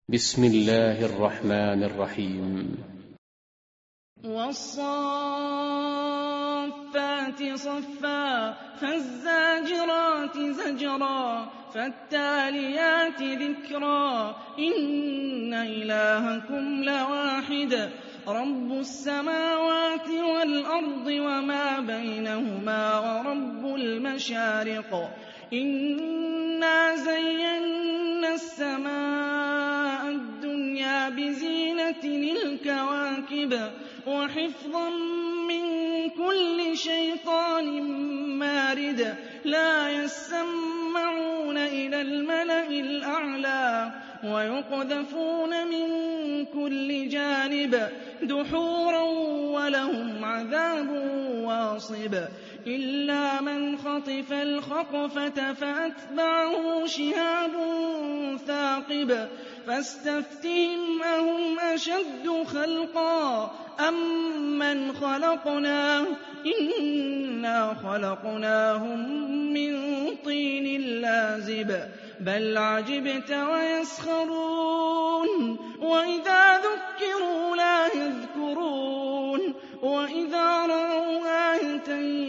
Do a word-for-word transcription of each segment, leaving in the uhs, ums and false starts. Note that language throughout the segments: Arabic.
بسم الله الرحمن الرحيم. والصافات صفا فالزاجرات زجرا فالتاليات ذكرا إن إلهكم لواحد رب السماوات والأرض وما بينهما ورب المشارق إنا زينا السماء الدنيا بزينة الكواكب وحفظا من كل شيطان مارد لا يسمعون إلى الملأ الأعلى ويقذفون من كل جانب دحورا ولهم عذاب واصب إلا من خطف الخطفة فأتبعه شهاب ثاقب فاستفتهم أهم أشد خلقا أم من خلقنا إنا خلقناهم من طين لازب بل عجبت ويسخرون وإذا ذكروا لا يذكرون وإذا رأوا آية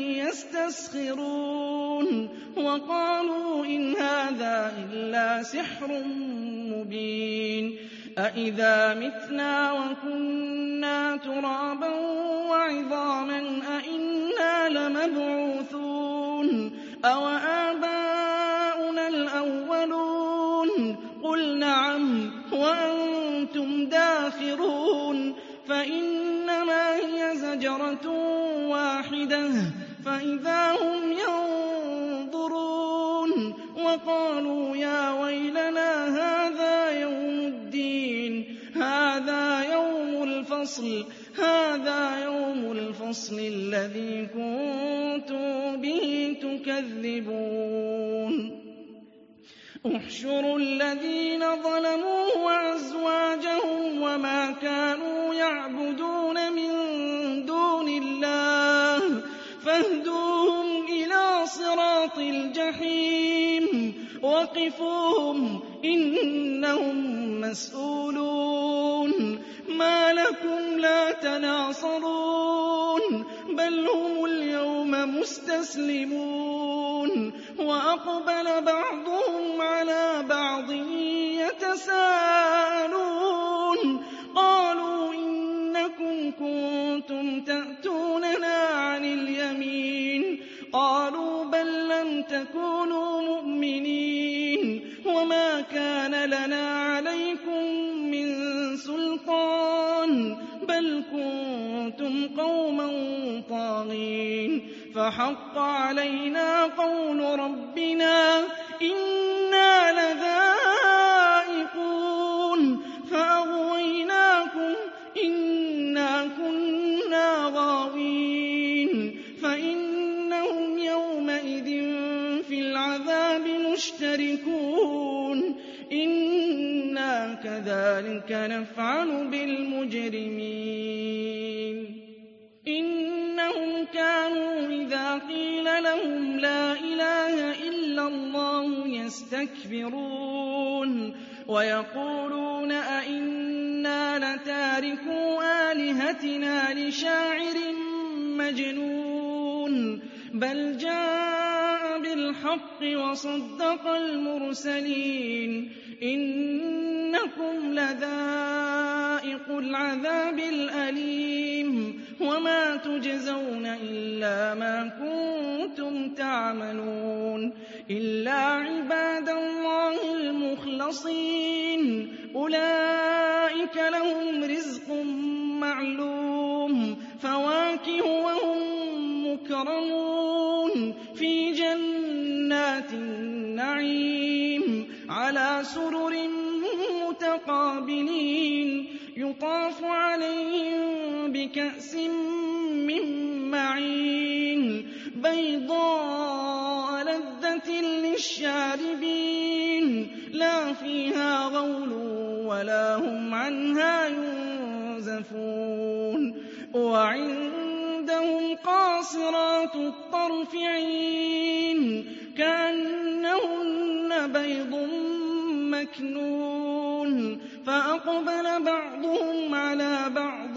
يستسخرون وقالوا إن هذا إلا سحر مبين أإذا متنا وكنا ترابا وعظاما أإنا لمبعوثون أو آباؤنا الأولون قل نعم وأنتم داخرون فإنما هي زجرة واحدة فإذا هم ينظرون وقالوا يا ويلنا هذا يوم الدين هذا يوم الفصل هذا يوم الفصل الذي كنتم به تكذبون احشروا الذين ظلموا وأزواجهم وما كانوا يعبدون من دون الله فاهدوهم إلى صراط الجحيم وقفوهم إنهم مسؤولون ما لكم لا تناصرون بل هم اليوم مستسلمون وأقبل بعضهم على بعض يتساءلون قالوا إنكم كنتم تأتوننا عن اليمين قالوا بل لم تكونوا مؤمنين وما كان لنا عليكم من سلطان بل كنتم قوما طاغين فحق علينا قول ربنا إنا لذائقون فأغويناكم إنا كنا غاوين فإنهم يومئذ في العذاب مشتركون إنا كذلك نفعل بالمجرمين إنهم كانوا إذا قيل لهم لا إله إلا الله يستكبرون ويقولون أئنا لتاركو آلهتنا لشاعر مجنون بل جاء بالحق وصدق المرسلين إنكم لذائق العذاب الأليم وما تجزون إلا ما كنتم تعملون إلا عباد الله المخلصين أولئك لهم رزق معلوم فواكه وهم مكرمون في جنات النعيم على سرر متقابلين يطاف عليهم بكأس من معين بيضاء لذة للشاربين لا فيها غول ولا هم عنها ينزفون وعندهم قاصرات الطرف عين كأنهن بيض مكنون فأقبل بعضهم على بعض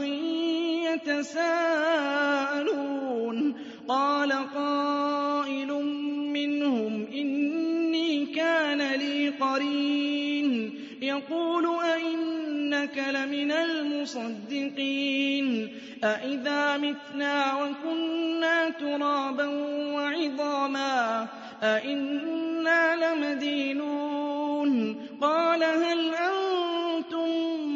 يتساءلون قال قائل منهم إني كان لي قرين يقول أئنك لمن المصدقين أئذا متنا وكنا ترابا وعظاما أئنا لمدينون قال هل أنتم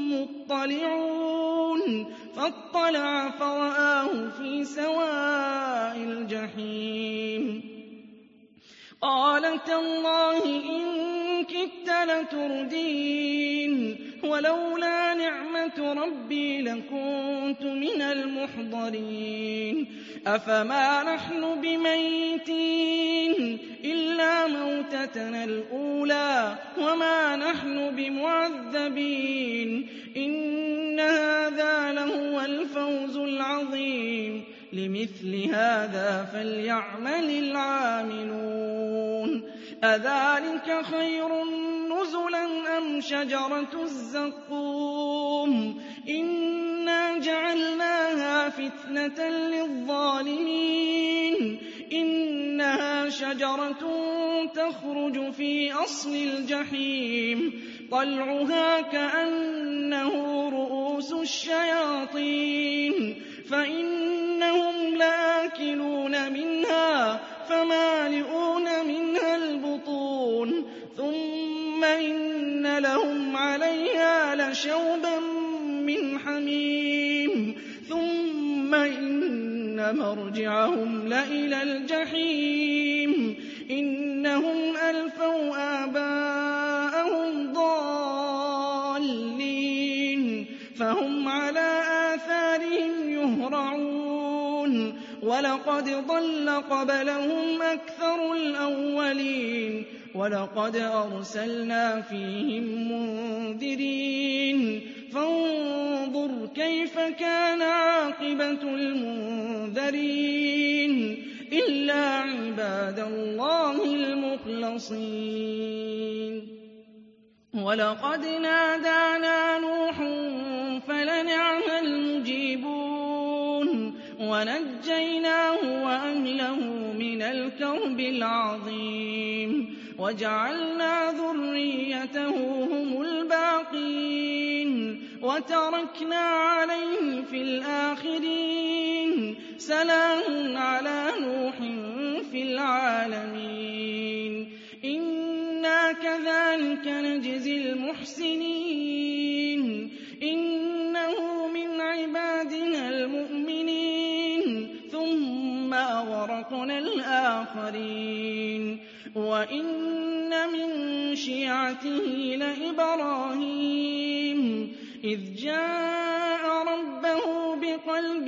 مطلعون فاطلع فرآه في سواء الجحيم قال تالله إن كدت لتردين ولولا نعمة ربي لكنت من المحضرين أفما نحن بميتين إلا موتتنا الأولى وما نحن بمعذبين إن هذا لهو الفوز العظيم لمثل هذا فليعمل العاملون أذلك خير نزلا أم شجرة الزقوم إنا جعلناها فتنة للظالمين إنها شجرة تخرج في أصل الجحيم طلعها كأنه رؤوس الشياطين فإنهم لآكلون منها فمالئون منها البطون ثم إن لهم عليها لشوبا من حميم ثم إن مرجعهم لإلى الجحيم إنهم ألفوا آباءهم ضالين فهم على آثارهم يهرعون ولقد ضل قبلهم أكثر الأولين ولقد أرسلنا فيهم منذرين فانظر كيف كان عاقبة المنذرين إلا عباد الله المخلصين ولقد نادانا نوح فلنعم المجيبون ونجيناه وأهله من الكرب العظيم وجعلنا ذريته هم الباقين وتركنا عليه في الآخرين سلام على نوح في العالمين إنا كذلك نجزي المحسنين إنه من عبادنا المؤمنين ثم أغرقنا الآخرين وإن من شيعته لإبراهيم إذ جاء ربه بقلب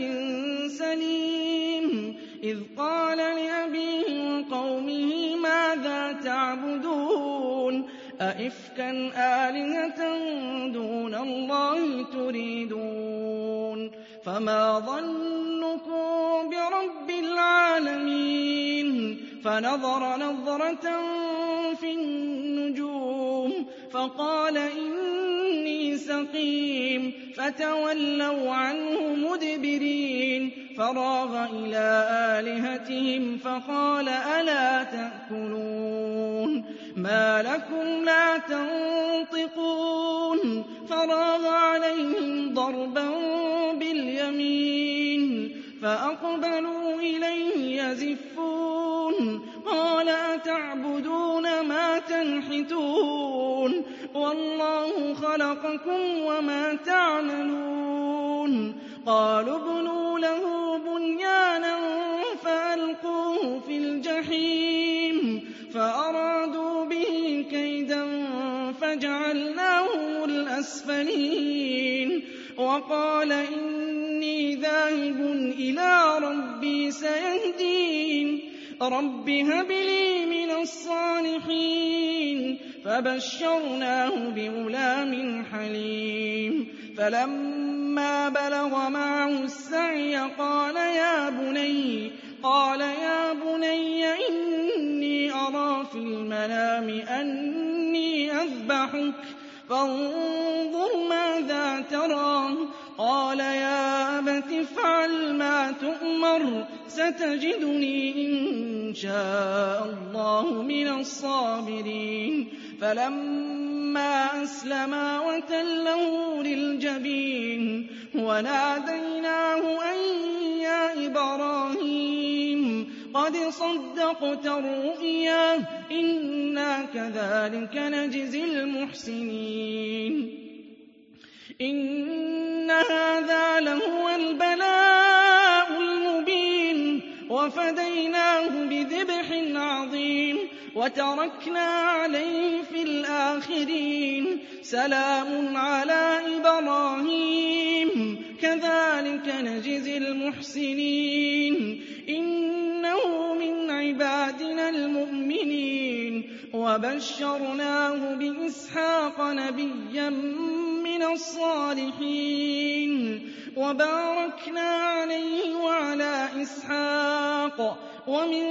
سليم إذ قال لأبيه وقومه ماذا تعبدون أئفكا آلهة دون الله تريدون فما ظنكم برب العالمين فنظر نظرة في النجوم فقال إني سقيم فتولوا عنه مدبرين فراغ إلى آلهتهم فقال ألا تأكلون ما لكم لا تنطقون فراغ عليهم ضربا باليمين فأقبلوا إليه يزفون قال أتعبدون ما تنحتون والله خلقكم وما تعملون قالوا ابنوا له بنيانا فألقوه في الجحيم فأرادوا به كيدا فجعلناهم الأسفلين وقال إني ذاهب إلى ربي سيهدين رب هب لي من الصالحين فبشرناه بغلام حليم فلما بلغ معه السعي قال يا بني قال يا بني إني أرى في المنام أني أذبحك فانظر ماذا ترى. قال يا أبت افعل ما تؤمر ستجدني إن شاء الله من الصابرين. فلما أسلما وتله للجبين وناديناه أن يا إبراهيم قد صدقت الرؤيا إنا كذلك نجزي المحسنين. إن هذا لهو البلاء المبين وفديناه بذبح عظيم وتركنا عليه في الآخرين. سلام على إبراهيم كذلك نجزي المحسنين إنه من عبادنا المؤمنين. وبشرناه بإسحاق نبيا من الصالحين وباركنا عليه وعلى إسحاق ومن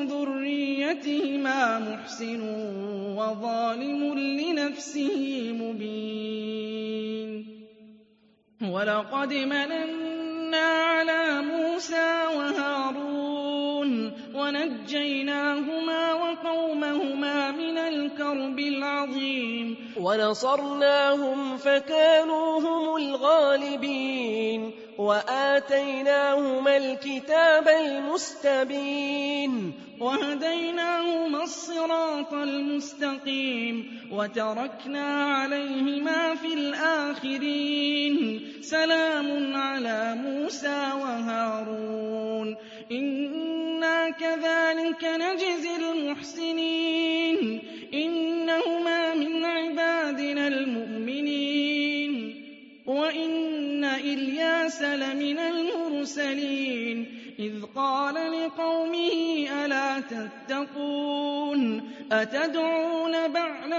ذريتهما محسن وظالم لنفسه مبين. ولقد مننا على موسى وهارون ونجيناهما وقومهما من الكرب العظيم ونصرناهم فكانوا هم الغالبين وآتيناهما الكتاب المستبين وهديناهما الصراط المستقيم وتركنا عليهما في الآخرين. سلام على موسى وهارون إنا كذلك نجزي المحسنين إنهما من عبادنا المؤمنين. وإن إلياس لمن المرسلين إذ قال لقومه ألا تتقون أتدعون بعلا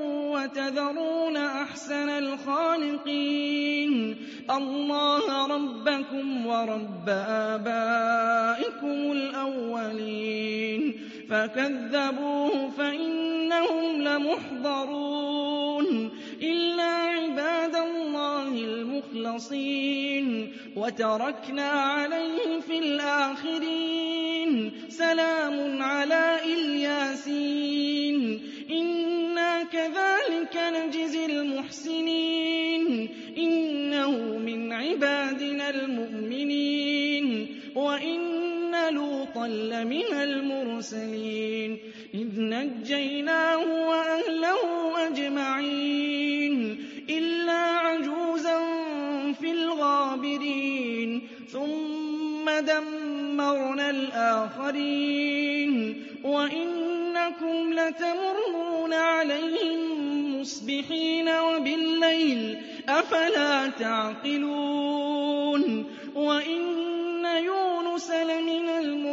وتذرون أحسن الخالقين الله ربكم ورب آبائكم الأولين. فكذبوه فإنهم لمحضرون إلا عباد الله المخلصين وتركنا عليه في الآخرين. سلام على الياسين إنا كذلك نجزي المحسنين إنه من عبادنا المؤمنين. وإن لوطا لمن المرسلين إذ نجيناه وأهله أجمعين إلا عجوزا في الغابرين ثم دمرنا الآخرين. وإنكم لتمرون عليهم مصبحين وبالليل أفلا تعقلون. وإن يونس لمن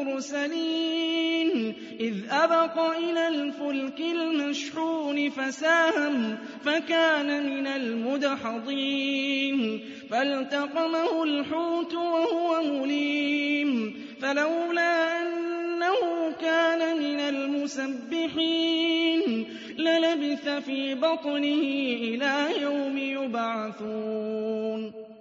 المرسلين إذ أبق إلى الفلك المشحون فساهم فكان من المدحضين فالتقمه الحوت وهو مليم فلولا أنه كان من المسبحين للبث في بطنه إلى يوم يبعثون.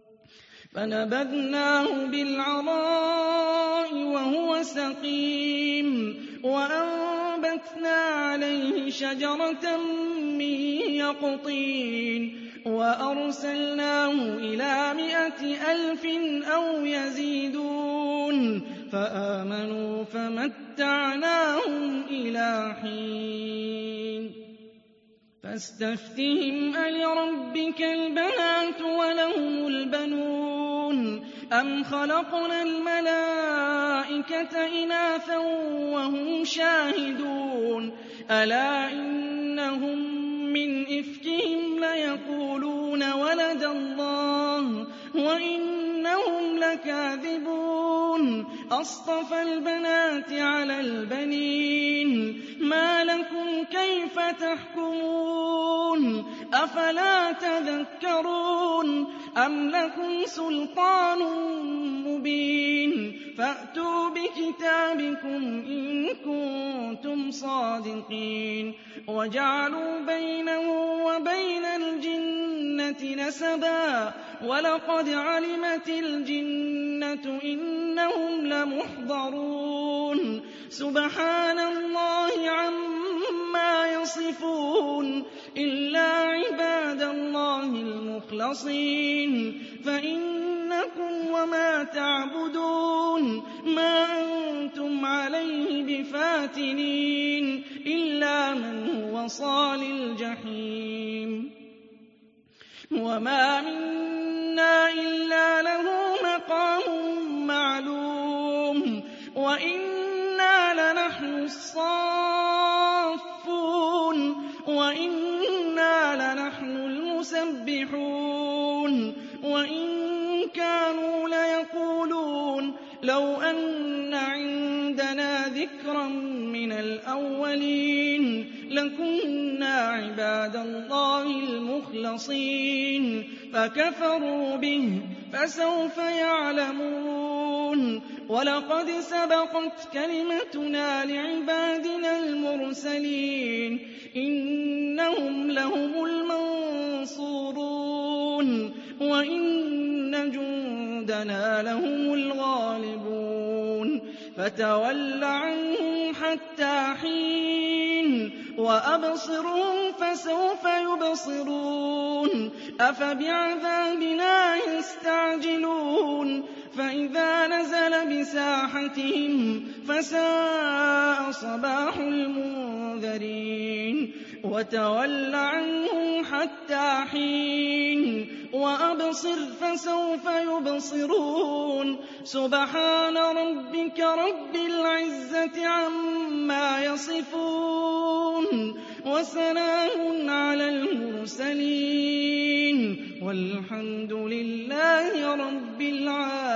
فنبذناه بالعراء وهو سقيم وأنبتنا عليه شجرة من يقطين وأرسلناه إلى مائة ألف أو يزيدون فآمنوا فمتعناهم إلى حين. فاستفتهم ألربك البنات ولهم البنون أم خلقنا الملائكة إناثا وهم شاهدون ألا إنهم من إفكهم ليقولون ولد الله وإنهم لكاذبون أصطفى البنات على البنين ما لكم كيف تحكمون أفلا تذكرون أم لكم سلطان مبين فأتوا بكتابكم إن كنتم صادقين وجعلوا بينه وبين الجنة نسبا ولقد علمت الجنة إنهم لمحضرون سبحان الله عما يصفون إلا عباد الله المخلصين فإنكم وما تعبدون ما أنتم عليه بفاتنين إلا من هو صال الجحيم وما منا إلا له مقام معلوم وإنا لنحن الصافون وإنا لنحن المسبحون وإن كانوا ليقولون لو أن عندنا ذكرا من الأولين لكنا عباد الله المخلصين فكفروا به فسوف يعلمون ولقد سبقت كلمتنا لعبادنا المرسلين إنهم لهم المنصورون وإن جندنا لهم الغالبون فتول عنهم حتى حين وأبصرهم فسوف يبصرون أفبعذابنا يستعجلون فإذا نزل بساحتهم فساء صباح المنذرين وتول عنهم حتى حين وأبصر فسوف يبصرون سبحان ربك رب العزة عما يصفون وسلام على المرسلين والحمد لله رب العالمين.